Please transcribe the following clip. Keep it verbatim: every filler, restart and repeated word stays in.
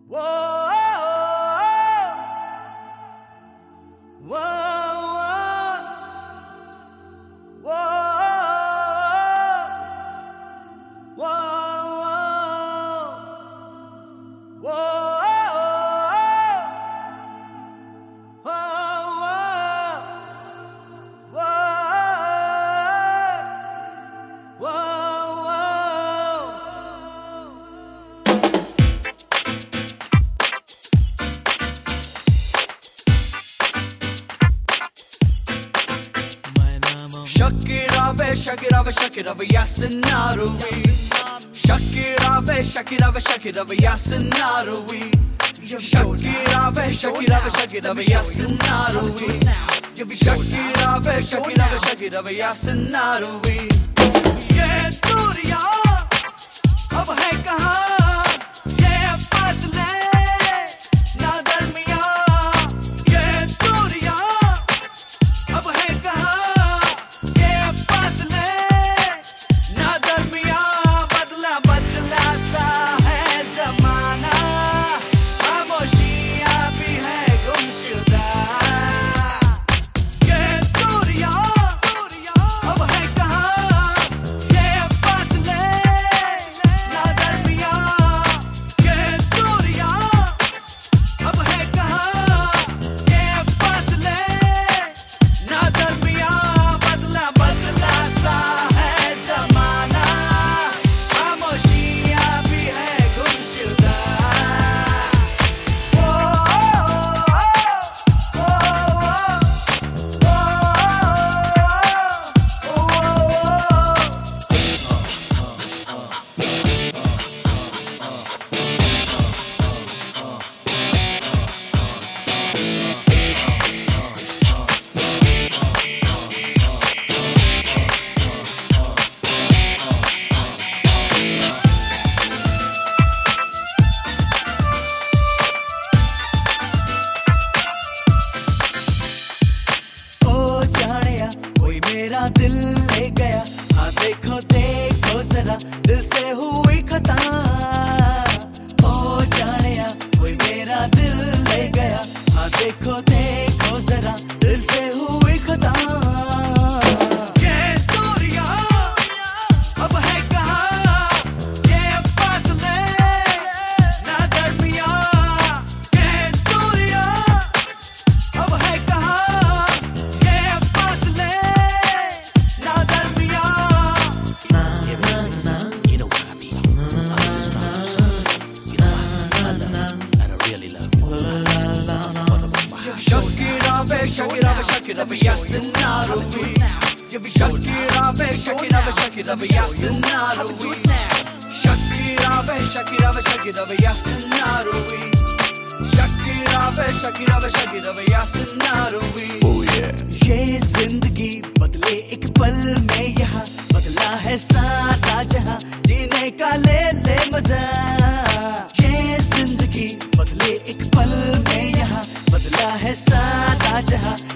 Shakira, ve, Shakira, ve, Shakira, ve, yasinarui. Shakira, ve, Shakira, ve, Shakira, ve, yasinarui. Shakira, ve, Shakira, ve, Shakira, ve, yasinarui. Shakira, ve, Shakira, ve, Shakira, ve, yasinarui. ये दूरियां अब है कहाँ? ये फासले ना दरमियां. ये दूरियां अब है कहाँ? ये फासले ना दरमियां. बदला बदला सा है ज़माना, खामोशियां भी है गुमशुदा. ये दूरियां अब है कहाँ? ये फासले ना दरमियां. ये दूरियां अब है कहाँ? ये फासले ना दरमियां. बदला बदला सा है ज़माना, खामोशियां भी है गुमशुदा. ओ ओ ओ जानिया कोई मेरा दिल ले गया. हाँ देखो देखो जरा दिल से हुई खता. ओ जानिया कोई मेरा दिल ले गया. हाँ देखो देखो जरा दिल से हुई खता. ये दूरियां अब है कहाँ? ये फासले ना दरमियां. ये दूरियां अब है कहाँ? ये फासले ना दरमियां. You know what I mean. I'm just trying to serve. You know I, I love you, and I really love you. What about my heart? Shakira, ve, Shakira, ve, Shakira, ve, yasinarui. Shakira, ve, Shakira, ve, Shakira, ve, yasinarui. Shakira, ve, Shakira, ve, Shakira, ve, yasinarui. Shakira, ve, Shakira, ve, Shakira, ve, yasinarui. Oh yeah. ये जिंदगी बदले एक पल में, यहाँ बदला है सारा जहां. जीने का ले ले मजा. ये जिंदगी बदले एक पल में, यहाँ बदला है सारा जहां.